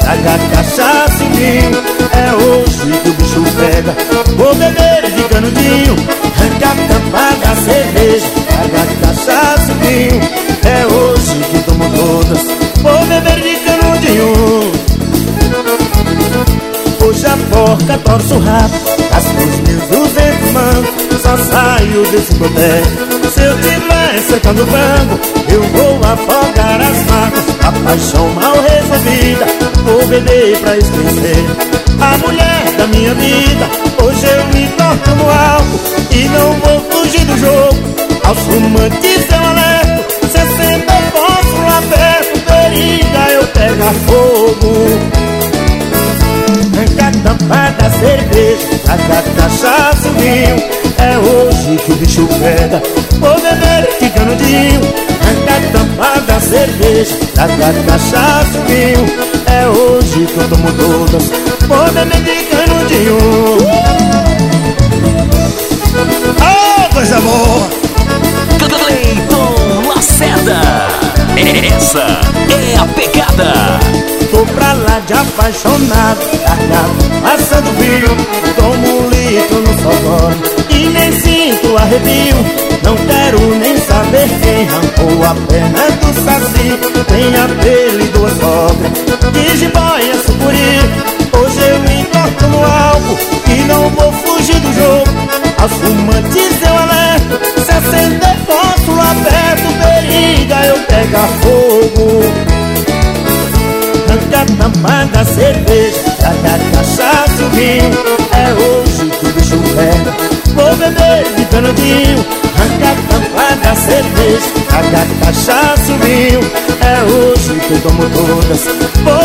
traga cachaça e vinho. É hoje que o bicho pega, vou beber de canudinho. Arranca a tampa da cerveja, traga cachaça e vinho. É hoje que tomo todas, vou beber de canudinho. Hoje a porca torce o rabo, gasto os 1.200 mangos, só saio desse boteco se eu tiver secando o banco. Eu vou afogar as mágoas, a paixão mal resolvida. Vou beber pra esquecer a mulher da minha vida. Hoje eu me torno no álcool e não vou fugir do jogo. Aos fumantes eu alerto, 60 fósforo aberto, periga eu pego fogo. Arranca a tampa da cerveja, traga cachaça e vinho. É hoje que o bicho pega, vou beber de canudinho. Arranca a tampa da cerveja, traga cachaça e vinho. É hoje que eu tomo todas, vou beber de canudinho. Oh, coisa boa! Cleiton Lacerda, essa é a pegada. Tô pra lá de apaixonado, largado, passando frio. Tomo 1 litro no fogão e nem sinto arrepio. Não quero nem saber quem arrancou a perna do saci. Tem apelido a sogra, de jiboia sucuri. Hoje eu me entorto no álcool e não vou fugir do jogo. Aos fumantes eu alerto, 60 fósforo aberto, periga eu pego fogo. Arranca a tampa da cerveja, traga cachaça e vinho. É hoje que o bicho pega, vou beber de canudinho. Arranca a tampa da cerveja, traga cachaça e vinho. É hoje que eu tomo todas, vou